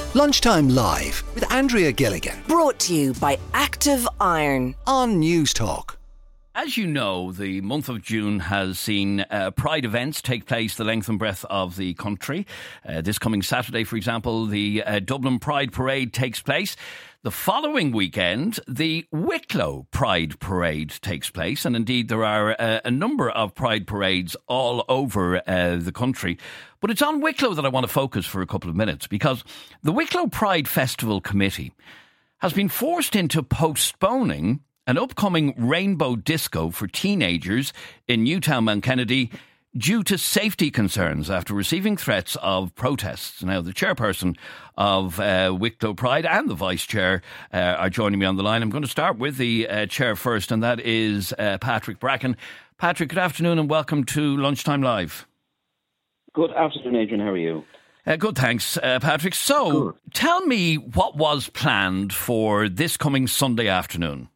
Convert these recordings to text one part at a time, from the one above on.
Lunchtime Live with Andrea Gilligan Brought to you by Active Iron on News Talk. As you know, the month of June has seen Pride events take place the length and breadth of the country. This coming Saturday, for example, the Dublin Pride Parade takes place. The following weekend, the Wicklow Pride Parade takes place. And indeed, there are a number of Pride parades all over the country. But it's on Wicklow that I want to focus for a couple of minutes, because the Wicklow Pride Festival Committee has been forced into postponing an upcoming rainbow disco for teenagers in Newtown Mount Kennedy due to safety concerns after receiving threats of protests. Now, the chairperson of Wicklow Pride and the vice chair are joining me on the line. I'm going to start with the chair first, and that is Patrick Bracken. Patrick, good afternoon and welcome to Lunchtime Live. Good afternoon, Adrian. How are you? Good, thanks, Patrick. So, Tell me what was planned for this coming Sunday afternoon.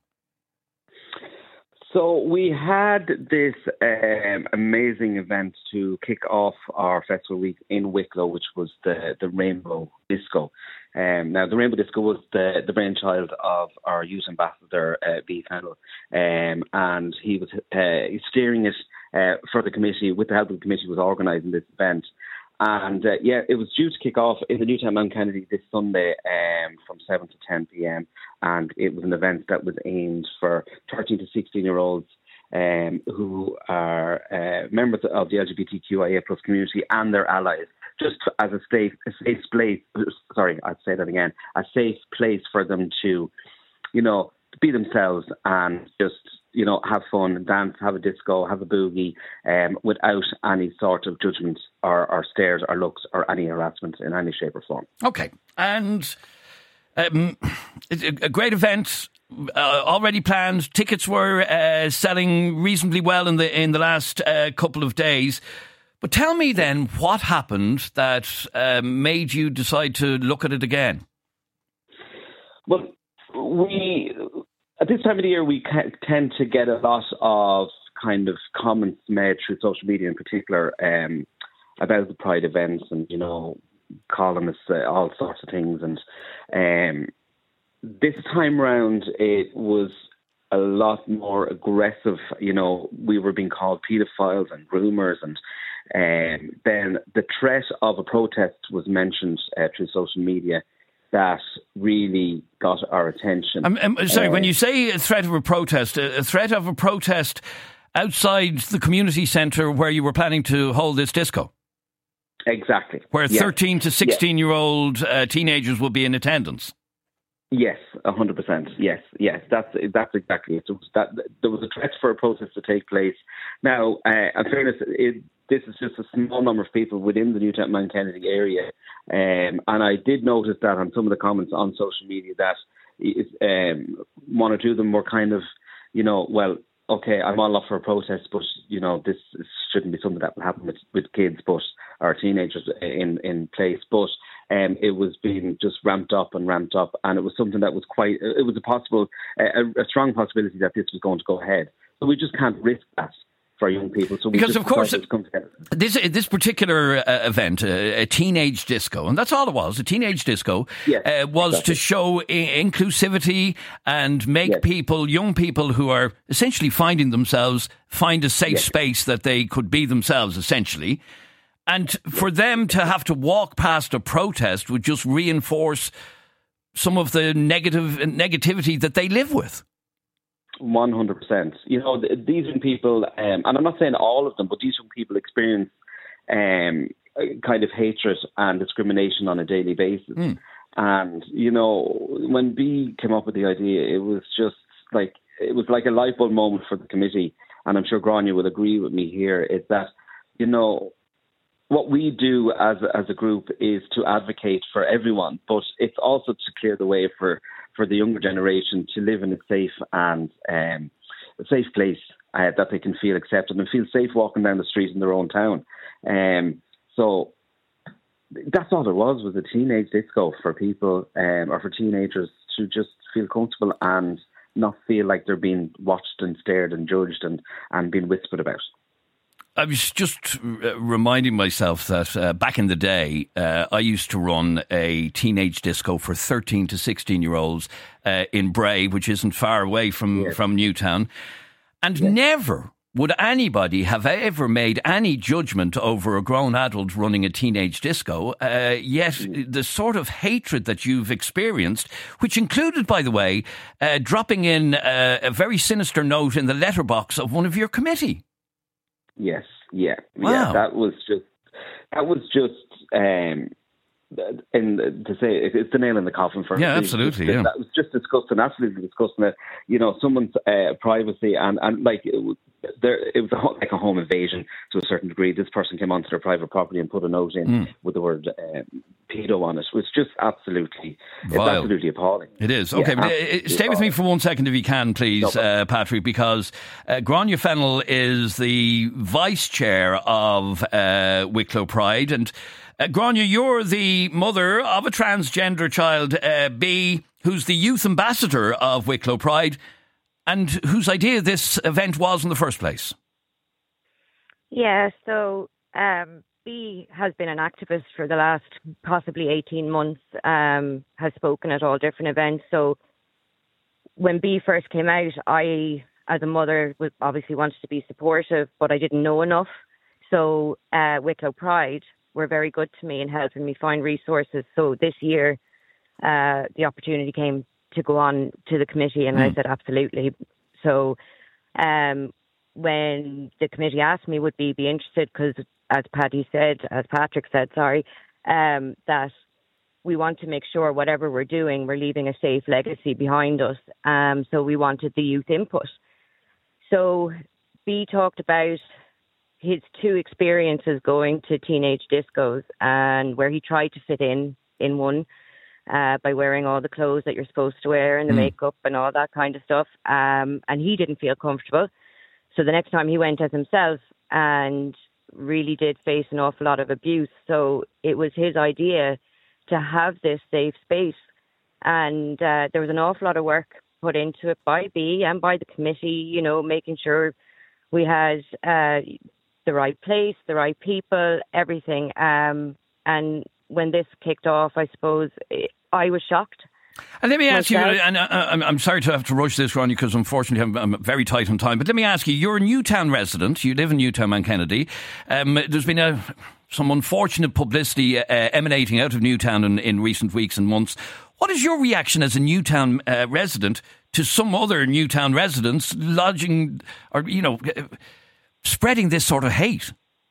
So we had this amazing event to kick off our festival week in Wicklow, which was the Rainbow Disco. Now, the Rainbow Disco was the brainchild of our youth ambassador, B. Fennell, and he was steering it for the committee. With the help of the committee, was organising this event. And it was due to kick off in the Newtown Mount Kennedy this Sunday from 7 to 10 p.m. And it was an event that was aimed for 13 to 16-year-olds who are members of the LGBTQIA plus community and their allies, just as a safe place. Sorry, I'd say that again. A safe place for them to, be themselves and just, have fun, dance, have a disco, have a boogie, without any sort of judgment or stares or looks or any harassment in any shape or form. Okay. And a great event already planned. Tickets were selling reasonably well in the last couple of days. But tell me then, what happened that made you decide to look at it again? Well, at this time of the year, we tend to get a lot of kind of comments made through social media in particular about the Pride events and, calling us all sorts of things. And this time round, it was a lot more aggressive. We were being called paedophiles and groomers, and then the threat of a protest was mentioned through social media. That really got our attention. Sorry, when you say a threat of a protest outside the community centre where you were planning to hold this disco? Exactly. Where 13 to 16-year-old teenagers will be in attendance? Yes, 100%. Yes, that's exactly it. There was a threat for a protest to take place. Now, in fairness, this is just a small number of people within the Newtown Mount Kennedy area. And I did notice that on some of the comments on social media that one or two of them were kind of, well, okay, I'm all up for a protest, but, this shouldn't be something that will happen with kids or teenagers in place. But it was being just ramped up, and it was something that was it was a strong possibility that this was going to go ahead. So we just can't risk that for young people. So because, of course, this particular event, a teenage disco, and that's all it was, a teenage disco, was to show inclusivity and make young people who are essentially finding themselves, find a safe space that they could be themselves, essentially. And for them to have to walk past a protest would just reinforce some of the negativity that they live with. 100%. These young people, and I'm not saying all of them, but these young people experience kind of hatred and discrimination on a daily basis. And, when B came up with the idea, it was like a light bulb moment for the committee. And I'm sure Grania will agree with me here, is that, what we do as a group is to advocate for everyone, but it's also to clear the way for the younger generation to live in a safe and a safe place that they can feel accepted and feel safe walking down the street in their own town. So that's all there was a teenage disco for people or for teenagers to just feel comfortable and not feel like they're being watched and stared and judged and being whispered about. I was just reminding myself that back in the day, I used to run a teenage disco for 13 to 16-year-olds in Bray, which isn't far away from Newtown. And never would anybody have ever made any judgment over a grown adult running a teenage disco. Yet the sort of hatred that you've experienced, which included, by the way, dropping in a very sinister note in the letterbox of one of your committee. Yes, yeah. Wow. That was just and to say it's the nail in the coffin for yeah, absolutely. That was just disgusting, absolutely disgusting. Someone's privacy and like it was like a home invasion to a certain degree. This person came onto their private property and put a note in with the word pedo on it. It's just absolutely vile. It's absolutely appalling. It is. Okay, but stay with me for 1 second if you can, please, Patrick, because Gráinne Fennell is the vice chair of Wicklow Pride, and Gráinne, you're the mother of a transgender child, B, who's the youth ambassador of Wicklow Pride and whose idea this event was in the first place. Yeah, so B has been an activist for the last possibly 18 months, has spoken at all different events. So when B first came out, I, as a mother, obviously wanted to be supportive, but I didn't know enough. So Wicklow Pride were very good to me in helping me find resources. So this year, the opportunity came to go on to the committee, and I said, absolutely. So when the committee asked me, would be interested, because as Patrick said, that we want to make sure whatever we're doing, we're leaving a safe legacy behind us. So we wanted the youth input. So B talked about his 2 experiences going to teenage discos, and where he tried to fit in one by wearing all the clothes that you're supposed to wear and the makeup and all that kind of stuff. And he didn't feel comfortable. So the next time he went as himself and really did face an awful lot of abuse. So it was his idea to have this safe space. And there was an awful lot of work put into it by B and by the committee, making sure we had the right place, the right people, everything. And when this kicked off, I suppose I was shocked. And let me ask you, and I'm sorry to have to rush this, Gráinne, because unfortunately I'm very tight on time, but let me ask you, you're a Newtown resident, you live in Newtown, Mount Kennedy. There's been some unfortunate publicity emanating out of Newtown in recent weeks and months. What is your reaction as a Newtown resident to some other Newtown residents lodging or, spreading this sort of hate?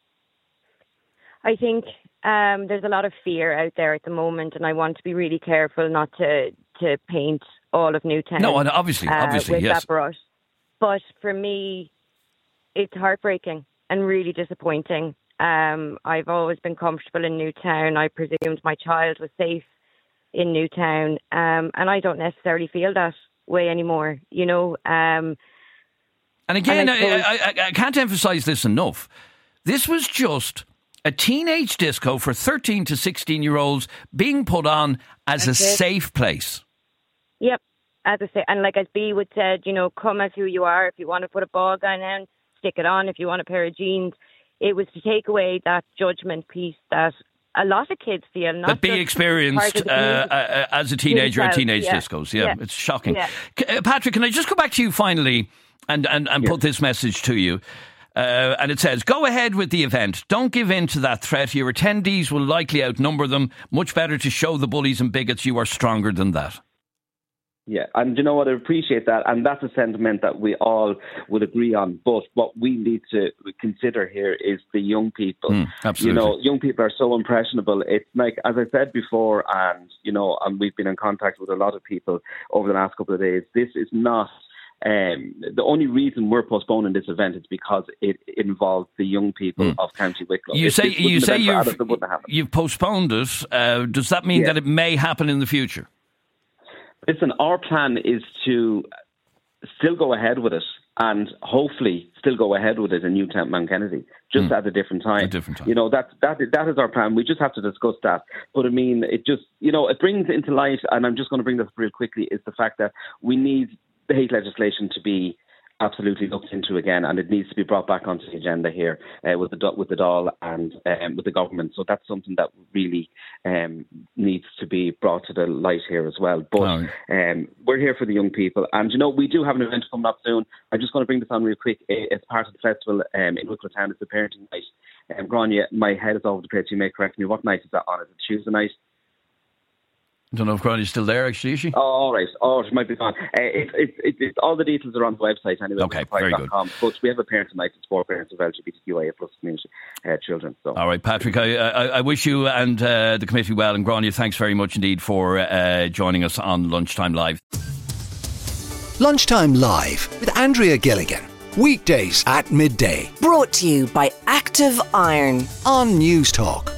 I think there's a lot of fear out there at the moment, and I want to be really careful not to paint all of Newtown. No, and obviously, with yes. that brush. But for me, it's heartbreaking and really disappointing. I've always been comfortable in Newtown. I presumed my child was safe in Newtown, and I don't necessarily feel that way anymore. And again, I can't emphasise this enough. This was just a teenage disco for 13 to 16-year-olds being put on as a safe place. Yep, as I say, and like as B would said, come as who you are. If you want to put a ball gown on, stick it on. If you want a pair of jeans, it was to take away that judgment piece that a lot of kids feel. Not that B experienced as a teenager at teenage discos. Yeah, it's shocking. Yeah. Patrick, can I just go back to you finally and put this message to you? And it says, go ahead with the event. Don't give in to that threat. Your attendees will likely outnumber them. Much better to show the bullies and bigots you are stronger than that. Yeah, and you know what, I appreciate that, and that's a sentiment that we all would agree on, but what we need to consider here is the young people. Absolutely. Young people are so impressionable. It's like, as I said before, and we've been in contact with a lot of people over the last couple of days, this is not the only reason we're postponing this event is because it involves the young people of County Wicklow. You say you've postponed it. Does that mean that it may happen in the future? Listen, our plan is to still go ahead with it and hopefully still go ahead with it in Newtown, Mount Kennedy, just at a different time. That is our plan. We just have to discuss that. But I mean, it just, it brings into light, and I'm just going to bring this real quickly, is the fact that we need the hate legislation to be absolutely looked into again, and it needs to be brought back onto the agenda here with the Dáil and with the government. So that's something that really needs to be brought to the light here as well. But we're here for the young people, and we do have an event coming up soon. I'm just going to bring this on real quick. It's part of the festival in Wicklow Town. It's the parenting night. Grania, my head is all over the place. You may correct me. What night is that on? Is it Tuesday night? I don't know if Grania's still there, actually, is she? Oh, all right. Oh, she might be gone. It's all the details are on the website anyway. Okay, very good. But we have a parent tonight to support parents of LGBTQIA plus community children. So. All right, Patrick, I wish you and the committee well. And Grania, thanks very much indeed for joining us on Lunchtime Live. Lunchtime Live with Andrea Gilligan. Weekdays at midday Brought to you by Active Iron on News Talk.